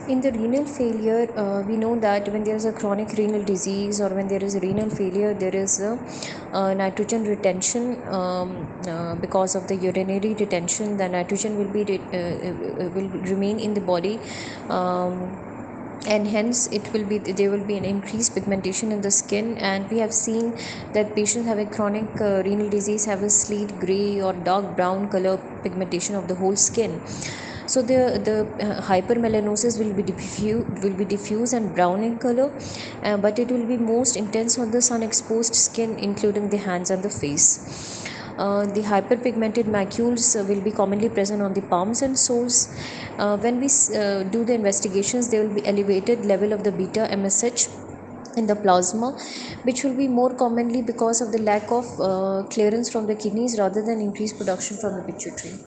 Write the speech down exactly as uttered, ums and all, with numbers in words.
In the renal failure, uh, we know that when there is a chronic renal disease or when there is a renal failure, there is a uh, nitrogen retention. Um, uh, because of the urinary retention, the nitrogen will be re- uh, uh, will remain in the body. Um, and hence it will be there will be an increased pigmentation in the skin, and we have seen that patients having chronic uh, renal disease have a slate gray or dark brown color pigmentation of the whole skin. So the the uh, hypermelanosis will be diffuse will be diffuse and brown in color, uh, but it will be most intense on the sun exposed skin, including the hands and the face. Uh, the hyperpigmented macules uh, will be commonly present on the palms and soles. Uh, when we uh, do the investigations, there will be elevated level of the beta M S H in the plasma, which will be more commonly because of the lack of uh, clearance from the kidneys rather than increased production from the pituitary.